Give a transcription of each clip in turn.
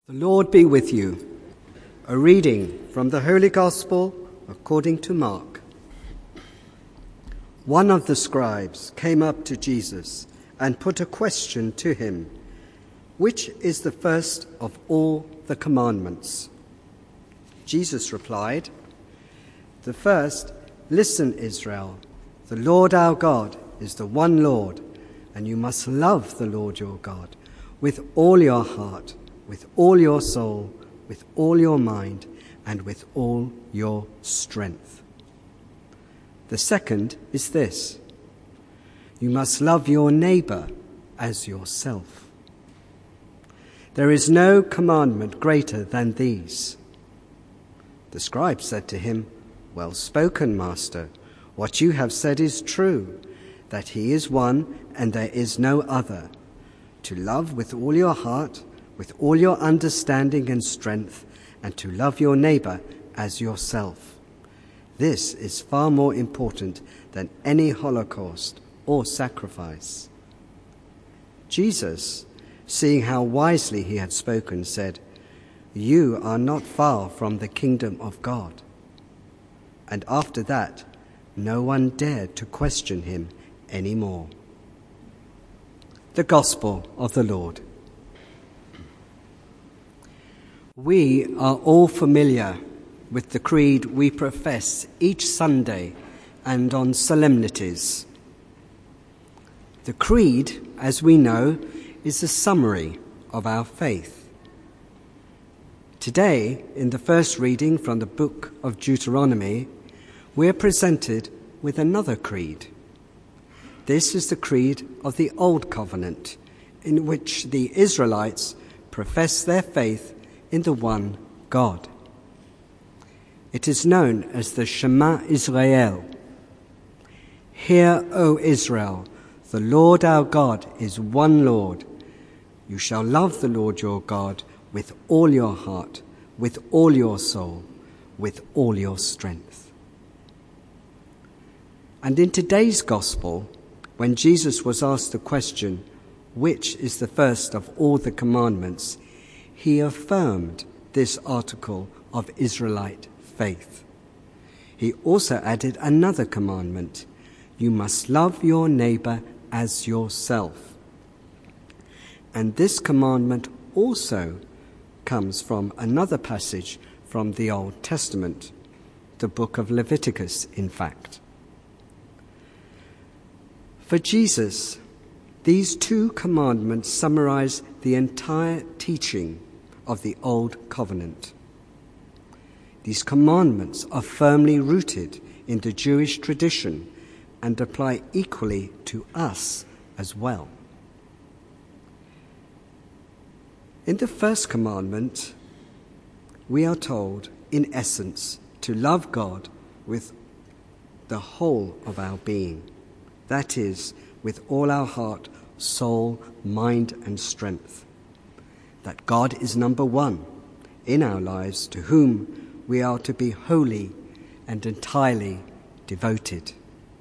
The Lord be with you. A reading from the Holy Gospel according to Mark. One of the scribes came up to Jesus and put a question to him. Which is the first of all the commandments? Jesus replied, "The first, listen, Israel, the Lord our God is the one Lord, and you must love the Lord your God with all your heart, with all your soul, with all your mind, and with all your strength. The second is this: you must love your neighbor as yourself. There is no commandment greater than these." The scribe said to him, "Well spoken, Master. What you have said is true, that he is one and there is no other. To love with all your heart, with all your understanding and strength, and to love your neighbor as yourself. This is far more important than any holocaust or sacrifice." Jesus, seeing how wisely he had spoken, said, "You are not far from the kingdom of God." And after that, no one dared to question him any more. The Gospel of the Lord. We are all familiar with the creed we profess each Sunday and on solemnities. The creed, as we know, is a summary of our faith. Today, in the first reading from the book of Deuteronomy, we are presented with another creed. This is the creed of the Old Covenant, in which the Israelites profess their faith in the one God. It is known as the Shema Israel. "Hear, O Israel, the Lord our God is one Lord. You shall love the Lord your God with all your heart, with all your soul, with all your strength." And in today's Gospel, when Jesus was asked the question, which is the first of all the commandments, he affirmed this article of Israelite faith. He also added another commandment: you must love your neighbor as yourself. And this commandment also comes from another passage from the Old Testament, the book of Leviticus, in fact. For Jesus, these two commandments summarize the entire teaching of the Old Covenant. These commandments are firmly rooted in the Jewish tradition and apply equally to us as well. In the first commandment, we are told, in essence, to love God with the whole of our being. That is, with all our heart, soul, mind, and strength. That God is number one in our lives, to whom we are to be wholly and entirely devoted.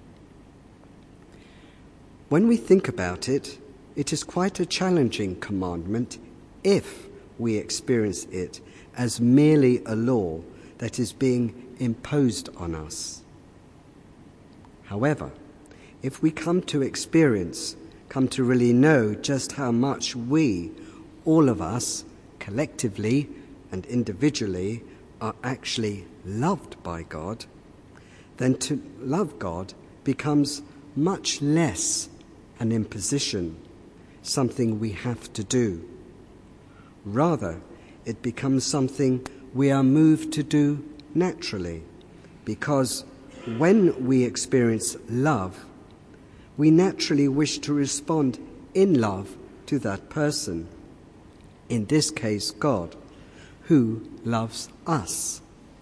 When we think about it, it is quite a challenging commandment if we experience it as merely a law that is being imposed on us. However, if we come to really know just how much we, all of us, collectively and individually, are actually loved by God, then to love God becomes much less an imposition, something we have to do. Rather, it becomes something we are moved to do naturally, because when we experience love, we naturally wish to respond in love to that person, in this case God, who loves us.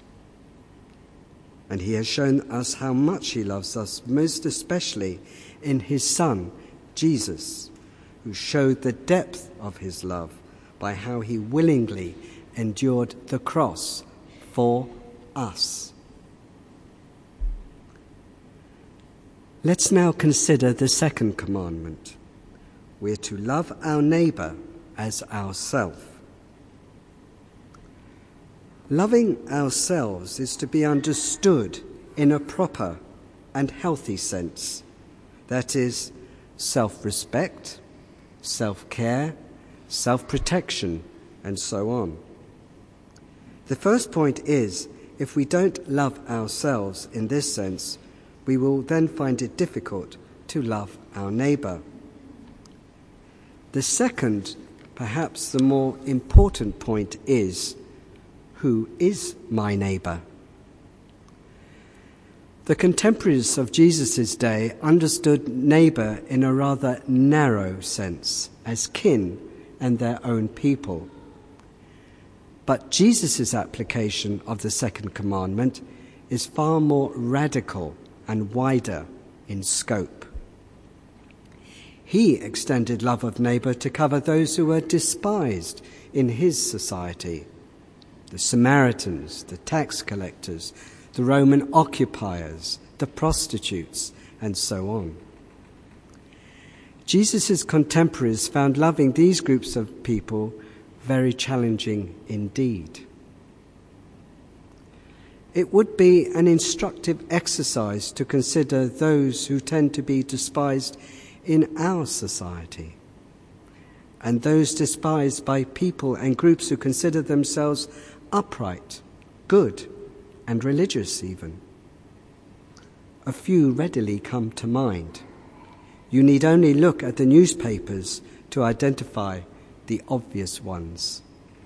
And he has shown us how much he loves us, most especially in his Son, Jesus, who showed the depth of his love by how he willingly endured the cross for us. Let's now consider the second commandment. We're to love our neighbor as ourself. Loving ourselves is to be understood in a proper and healthy sense. That is, self-respect, self-care, self-protection, and so on. The first point is, if we don't love ourselves in this sense, we will then find it difficult to love our neighbour. The second, perhaps the more important point is, who is my neighbour? The contemporaries of Jesus' day understood neighbour in a rather narrow sense, as kin and their own people. But Jesus' application of the second commandment is far more radical and wider in scope. He extended love of neighbour to cover those who were despised in his society: the Samaritans, the tax collectors, the Roman occupiers, the prostitutes, and so on. Jesus' contemporaries found loving these groups of people very challenging indeed. It would be an instructive exercise to consider those who tend to be despised in our society, and those despised by people and groups who consider themselves upright, good, and religious even. A few readily come to mind. You need only look at the newspapers to identify the obvious ones.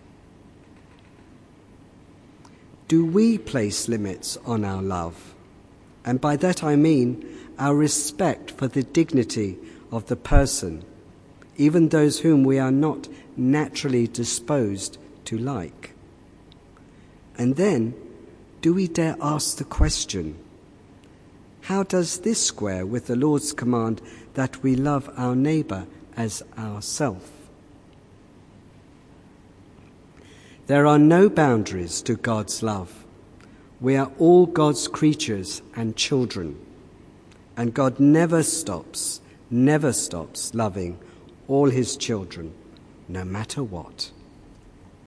Do we place limits on our love? And by that I mean our respect for the dignity of the person, even those whom we are not naturally disposed to like. And then, do we dare ask the question, how does this square with the Lord's command that we love our neighbour as ourself? There are no boundaries to God's love. We are all God's creatures and children, and God never stops loving all his children, no matter what.